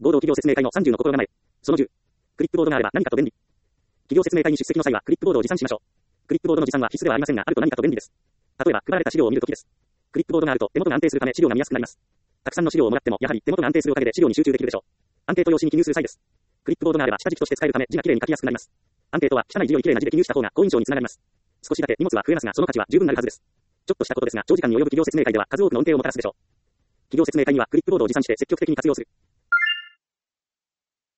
合同企業説明会の30の心構え。その10。クリップボードがあれば何かと便利。企業説明会に出席の際はクリップボードを持参しましょう。クリップボードの持参は必須ではありませんが、あると何かと便利です。例えば、配られた資料を見るときです。クリップボードがあると手元が安定するため資料が見やすくなります。たくさんの資料をもらっても、やはり手元が安定するおかげで資料に集中できるでしょう。アンケート用紙に記入する際です。クリップボードがあれば下敷きとして使えるため字がきれいに書きやすくなります。アンケートは汚い字よりきれいな字で記入した方が好印象につながります。少しだけ荷物は増えますが、その価値は十分なるはずです。ちょっとしたことですが、長時間に及ぶ企業説明会では数多くの恩恵をもたらすでしょう。企業説明会にはクリップボードを持参して積極的に活用する。